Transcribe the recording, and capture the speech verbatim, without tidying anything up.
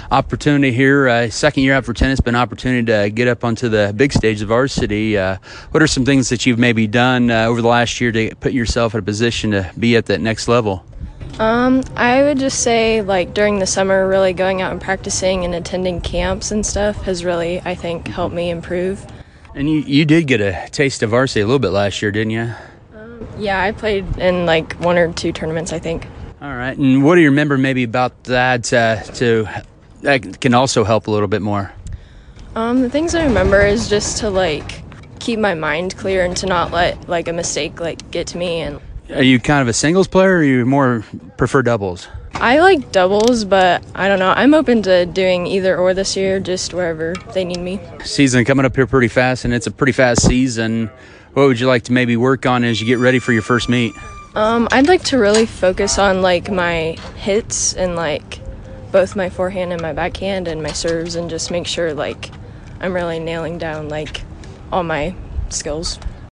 opportunity here, uh, second year out for tennis, but an opportunity to get up onto the big stage of varsity. Uh, what are some things that you've maybe done uh, over the last year to put yourself in a position to be at that next level? Um, I would just say, like, during the summer, really going out and practicing and attending camps and stuff has really, I think, helped me improve. And you, you did get a taste of varsity a little bit last year, didn't you? Um, yeah, I played in, like, one or two tournaments, I think. All right. And what do you remember maybe about that uh, to that can also help a little bit more? Um, the things I remember is just to, like, keep my mind clear and to not let, like, a mistake, like, get to me. And Are you kind of a singles player, or you more prefer doubles? I like doubles, but I don't know. I'm open to doing either or this year, just wherever they need me. Season coming up here pretty fast, and it's a pretty fast season. What would you like to maybe work on as you get ready for your first meet? Um, I'd like to really focus on, like, my hits and, like, both my forehand and my backhand and my serves, and just make sure, like, I'm really nailing down, like, all my skills.